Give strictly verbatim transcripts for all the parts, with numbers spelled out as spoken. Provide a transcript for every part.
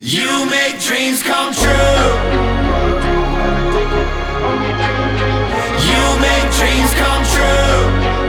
You make dreams come true. You make dreams come true.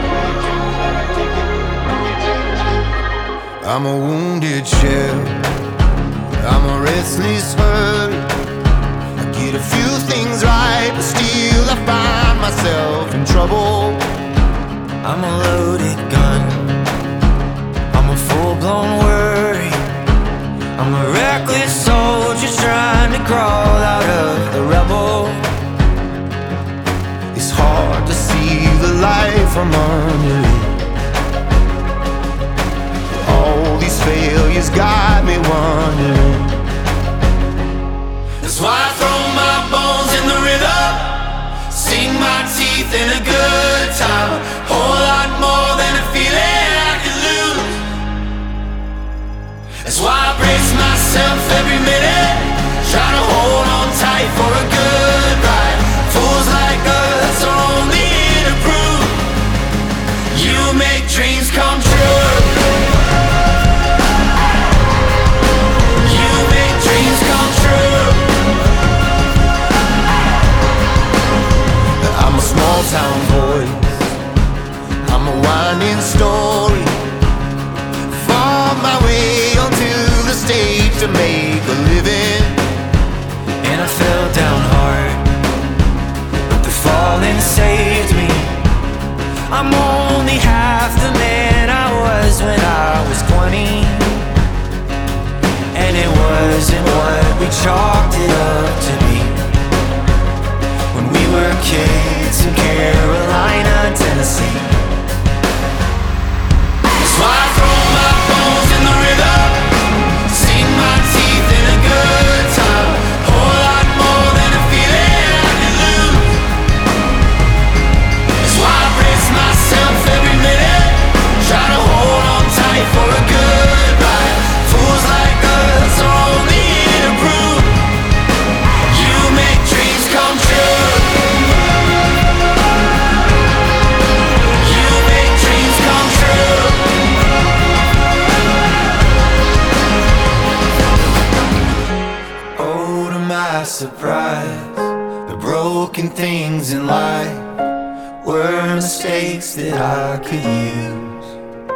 I'm a wounded shell, I'm a restless hurt. I get a few things right, but still I find myself in trouble. I'm a loaded gun, I'm a full-blown worry. I'm a reckless soldier trying to crawl out of the rubble. It's hard to see the light from under it. All these failures got me wondering. That's why I throw my bones in the river, sink my teeth in a good time. Whole lot more than a feeling I could lose. That's why I brace myself every minute, try to hold on tight for a good ride. Fools like us are only here to prove you make dreams come true. You make dreams come true. I'm a small town voice, I'm a winding story. Fought my way onto the stage to make a living, and I fell down hard, but the falling saved me. I'm only half the man I was when I was twenty, and it wasn't what we chalked it up to be when we were kids in Carolina, Tennessee. that's why I throw my bones in the river, sink my teeth in a good time. Whole lot more than a feeling I can lose. That's why I brace myself every minute, try to hold on tight for a good ride. Fools like us are only here to prove you make dreams come true. You make dreams come true. Oh, to my surprise, the broken things in life were mistakes that I could use.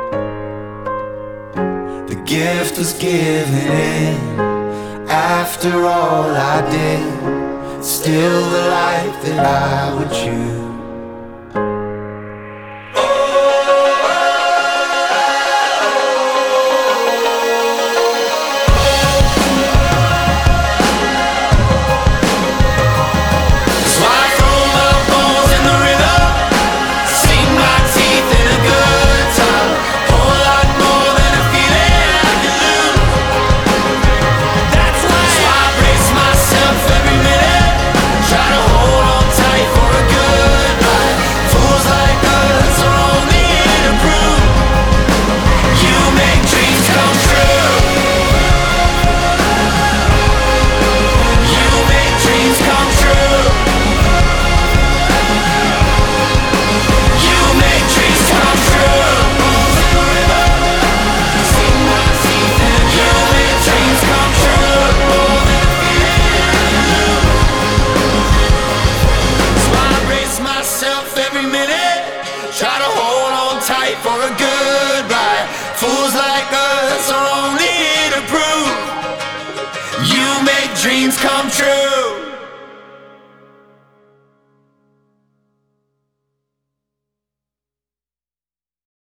The gift was given in after all I did, still the life that I would choose. That's why I throw my bones in the river, sink my teeth in a good time. Whole lot more than a feeling I can lose. That's why That's why I brace myself every minute, try to hold on tight for a good ride. Fools like us are only here to prove you make dreams come true. You make dreams come true. You make dreams come true. Sink my teeth in. You make dreams come true. That's why I brace myself every minute, try to hold on tight for a good ride. Fools like us are only here to prove you make dreams come true.